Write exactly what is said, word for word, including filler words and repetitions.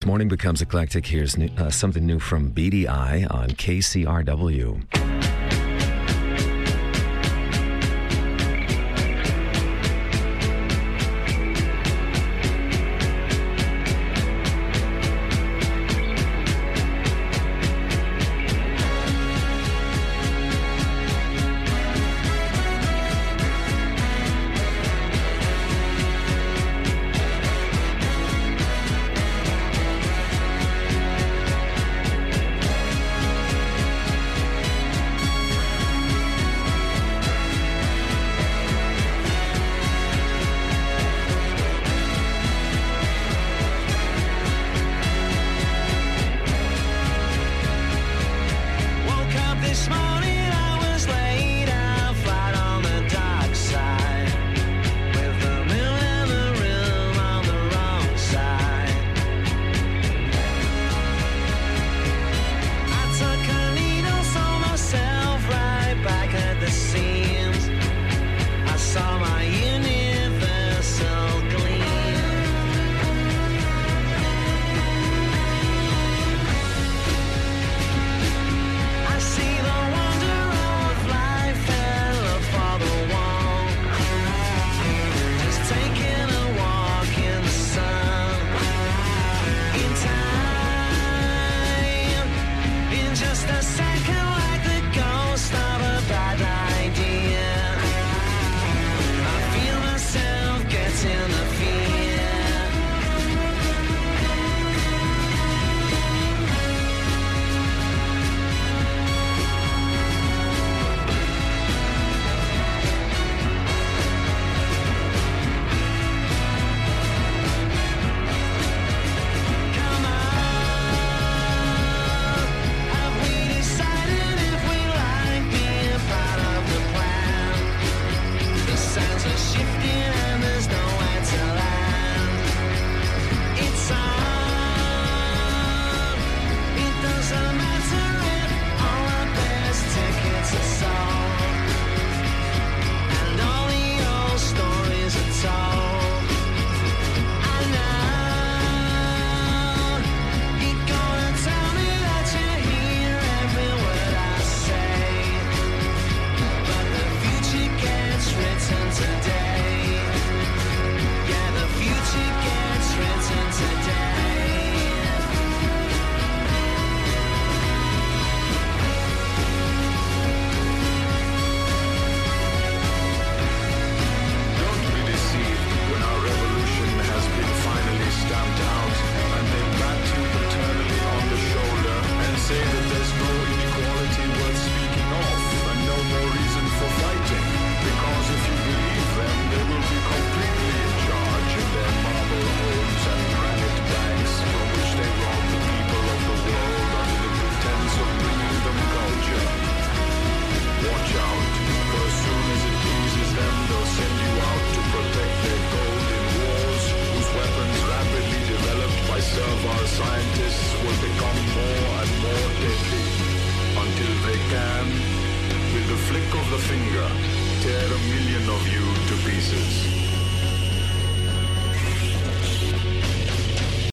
Morning becomes eclectic. Here's new, uh, something new from B D I on K C R W. Scientists will become more and more deadly until they can, with the flick of the finger, tear a million of you to pieces.